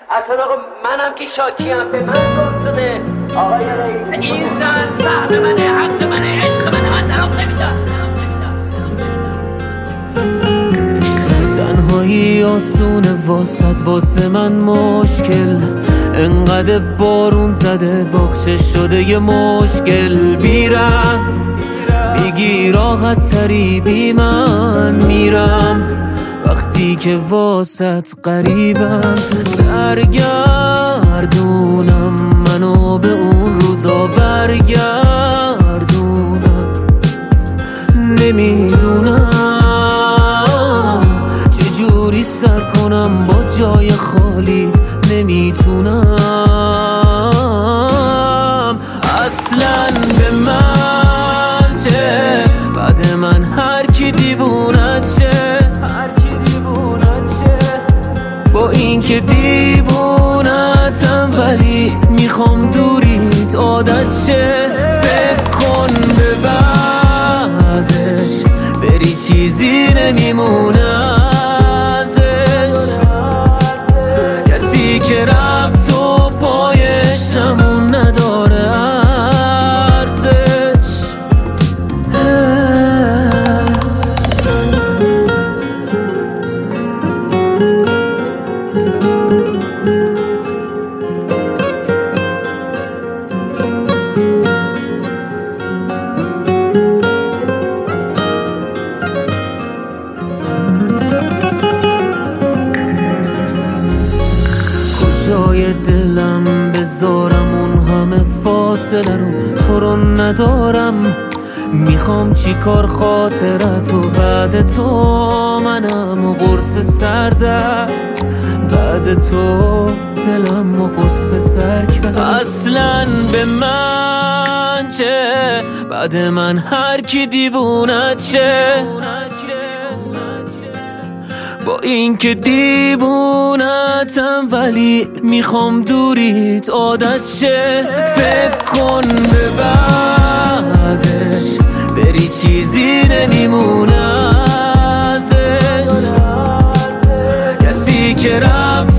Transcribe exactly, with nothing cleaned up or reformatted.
اصلا آقا منم که شاکیم، به من گم شده آقای رئیس. این زن سهم منه، حق منه، عشق منه، من طلاق نمیدم. تنهایی آسونه واسط، واسه من مشکل. انقدر بارون زده باغچه شده یه مشکل. بیرم میگی راحت تری بی من میرم، وقتی که واسط قریبم. سرگردونم منو به اون روزا برگردونم. نمیدونم چجوری سر کنم با جای خالی، نمیتونم اصلا. به من چه بعد من هر کی دیوونت شه، با این که دیوونتم ولی میخوام دوریت عادت شه. فکر کن به بعدش بری چیزی نمیمونه ازش، کسی که رفت و پایشمون نداره ارزش. جای دلم بذارم اون همه فاصله رو، تو رو ندارم. میخوام چی کار خاطرتو بعد تو، منم و قرص سردرد بعد تو، دلم و قصه سر کرد. اصلا به من چه بعد من هر کی دیوونت شه، با این که دیوونتم ولی میخوام دوریت عادت شه. فکر کن به بعدش بری چیزی نمیمونه ازش، کسی که رفت